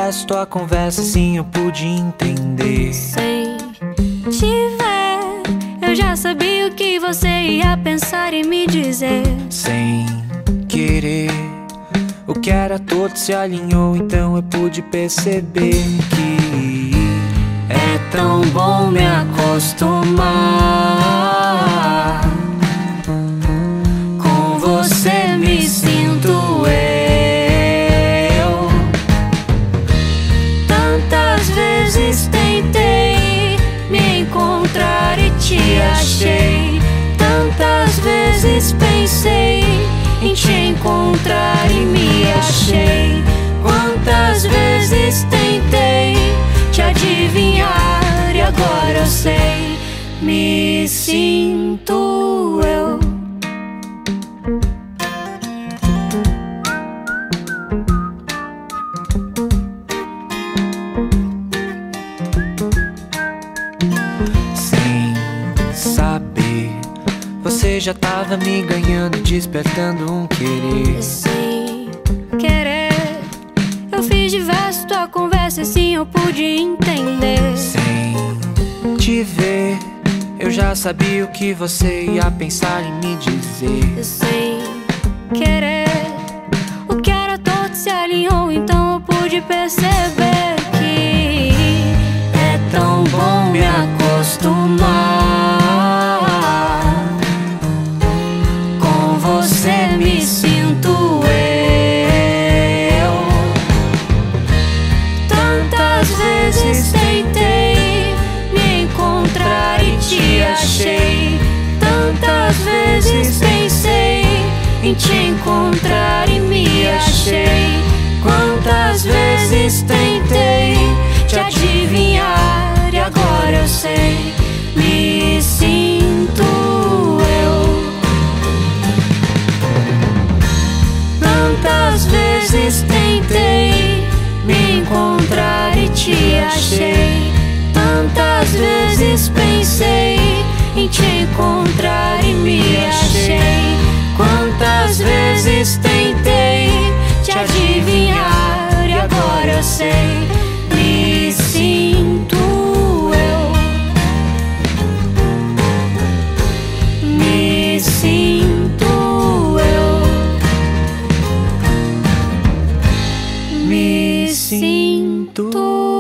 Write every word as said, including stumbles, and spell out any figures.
tivesse tua conversa, sim, eu pude entender. Sem te ver, eu já sabia o que você ia pensar e me dizer. Sem querer, o que era todo se alinhou, então eu pude perceber que é tão bom me acostumar. Com você me sinto eu. Tantas vezes tentei me encontrar e te achei. Tantas vezes pensei em te encontrar e me achei. Quantas vezes tentei te adivinhar e agora eu sei, me sinto eu. Sem saber, você já tava me ganhando e despertando um querer. Sem querer, eu fiz diversos tua conversa, assim eu pude entender. Sem te ver, eu já sabia o que você ia pensar em me dizer. Sem querer, o que era todo se alinhou, então eu pude perceber que é tão bom me acostumar. Com você me sinto eu. Tantas vezes tentei me encontrar e te achei. Tantas vezes pensei em te encontrar e me achei. Quantas vezes tentei te adivinhar e agora eu sei, me sinto eu. Tantas vezes tentei me encontrar e te achei. Tantas vezes pensei em te encontrar e me achei. Quantas vezes tentei te adivinhar e agora eu sei, me sinto eu. Me sinto eu. Me sinto